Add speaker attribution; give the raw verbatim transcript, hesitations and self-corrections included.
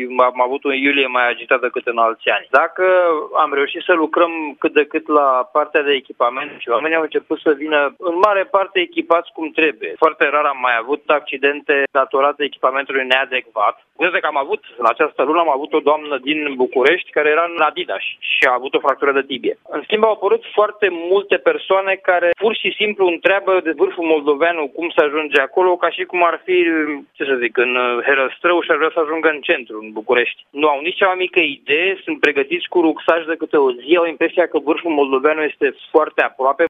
Speaker 1: am avut un iulie mai agitat decât în alți ani. Dacă am reușit să lucrăm cât de cât la partea de echipament și oamenii au început să vină în mare parte echipați cum trebuie. Foarte rar am mai avut accidente datorate echipamentului neadecvat. Gândesc că am avut, în această lună am avut o doamnă din București care era în Adidas și a avut o fractură de tibie. În schimb, au apărut foarte multe persoane care pur și simplu întreabă de vârful moldoveanu cum să ajunge acolo, ca și cum ar fi, ce să zic, în Herăstrău și ar vrea să ajungă în centru, în București. Nu au nici cea mai mică idee, sunt pregătiți cu rucsaj de câte o zi, au impresia că vârful moldoveanu este foarte aproape.